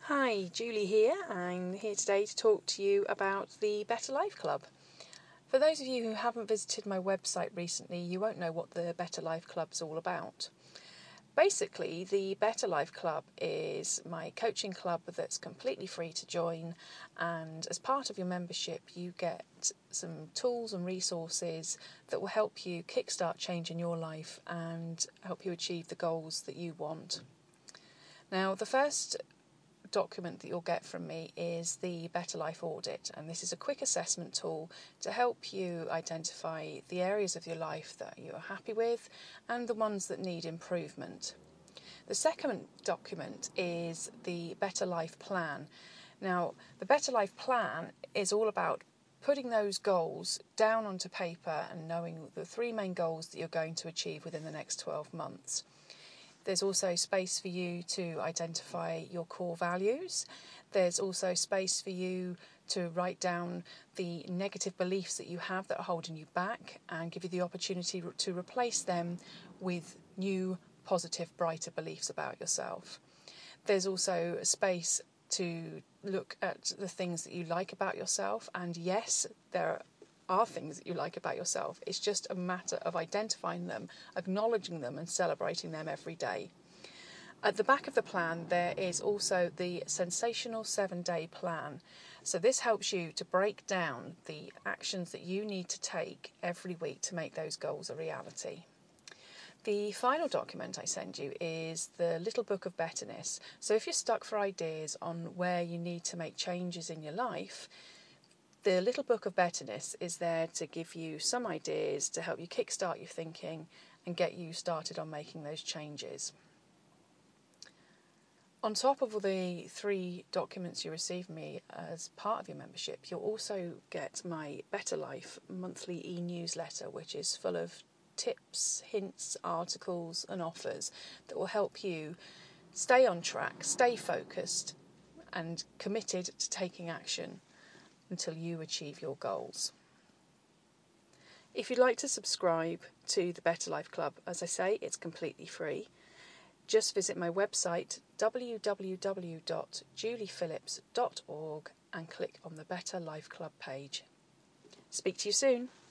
Hi, Julie here. I'm here today to talk to you about the Better Life Club. For those of you who haven't visited my website recently, you won't know what the Better Life Club is all about. Basically, the Better Life Club is my coaching club that's completely free to join, and as part of your membership you get some tools and resources that will help you kickstart change in your life and help you achieve the goals that you want. Now, the first document that you'll get from me is the Better Life Audit, and this is a quick assessment tool to help you identify the areas of your life that you're happy with and the ones that need improvement. The second document is the Better Life Plan. Now, the Better Life Plan is all about putting those goals down onto paper and knowing the three main goals that you're going to achieve within the next 12 months. There's also space for you to identify your core values. There's also space for you to write down the negative beliefs that you have that are holding you back and give you the opportunity to replace them with new, positive, brighter beliefs about yourself. There's also space to look at the things that you like about yourself, and yes, there are things that you like about yourself. It's just a matter of identifying them, acknowledging them and celebrating them every day. At the back of the plan there is also the Sensational 7-Day Plan. So this helps you to break down the actions that you need to take every week to make those goals a reality. The final document I send you is the Little Book of Betterness. So if you're stuck for ideas on where you need to make changes in your life, the Little Book of Betterness is there to give you some ideas to help you kickstart your thinking and get you started on making those changes. On top of all the 3 documents you receive from me as part of your membership, you'll also get my Better Life monthly e-newsletter, which is full of tips, hints, articles and offers that will help you stay on track, stay focused and committed to taking action until you achieve your goals. If you'd like to subscribe to the Better Life Club, as I say, it's completely free. Just visit my website www.juliephillips.org and click on the Better Life Club page. Speak to you soon.